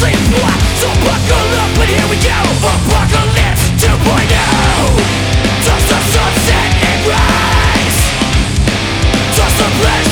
So buckle up and here we go. Apocalypse 2.0. Does the sunset and rise? Does the flesh